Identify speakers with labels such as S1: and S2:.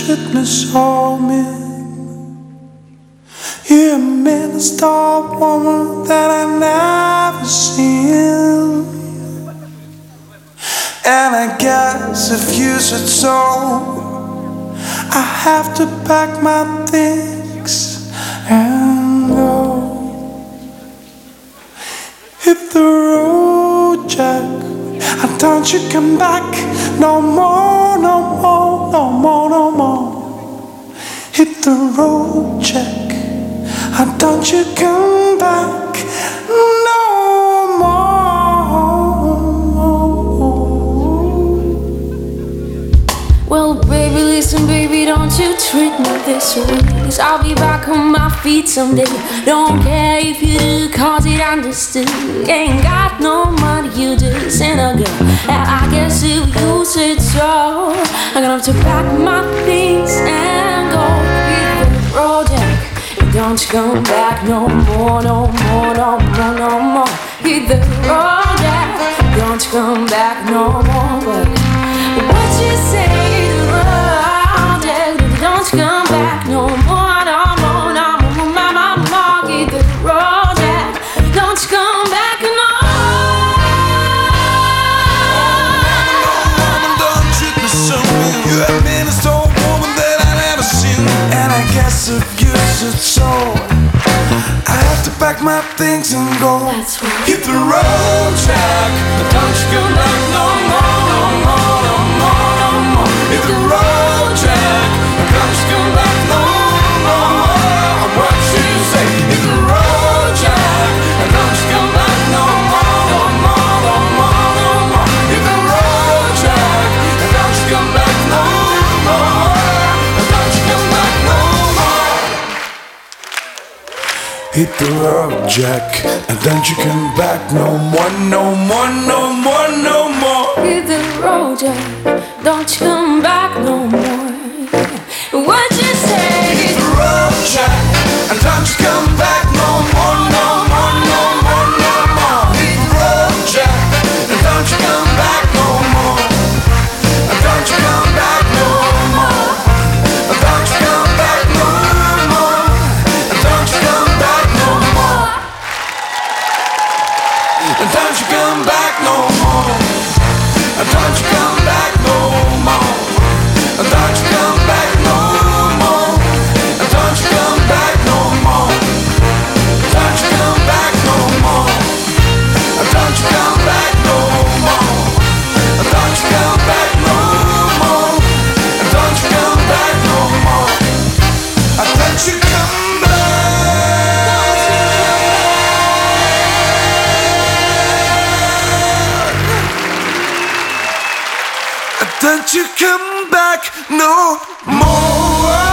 S1: treat me so mean. You're a minister woman that I never seen. And I guess if you said so, I have to pack my things and go. Hit the road, Jack, and don't you come back no more, no more, no more, no more. Hit the road, Jack, and don't you come back no more.
S2: Well, baby, listen, baby, don't you treat me this way, 'cause I'll be back on my feet someday. Don't care if you do, 'cause it understood. Ain't got no money, you just ain't a girl. And I guess if you said so, I'm gonna have to pack my things and go. Hit the road, Jack, and don't you come back no more, no more, no more, no more. Hit the road, Jack, don't you come back no more. But what you say? Don't you come back no more, no more, no more, no more, no more. Hit the road, Jack, don't you come back no
S1: more. Don't treat me so mean. You're a minister woman that I never seen. And I guess if you said so, I have to pack my things and go. Hit the road, Jack, don't you come back no more, no more, no more, no more. Hit the road, Jack, don't you come back no more. What you say? Hit the road, Jack, don't you come back no more, no more, no more, no more. Hit the road, Jack, don't you come back no more. Don't you come back no more. Hit the road, Jack, and don't you come back no more, no more, no more, no more.
S2: Hit the road, Jack, don't you come back no more. What you say?
S1: Hit the road, Jack, and don't you come back no more, no more, no more, no more. Hit the road, Jack, and don't you come back no more. Don't you come back no more. Don't you come back no more. Don't you come back no more. Don't you come back no more. Don't you come back no more. Don't you come back no more. Don't you come back no more. Don't you come back no more. Don't you come back no more. Don't you come back no more. Don't you come back no more. Don't you come back. Don't you come back no more.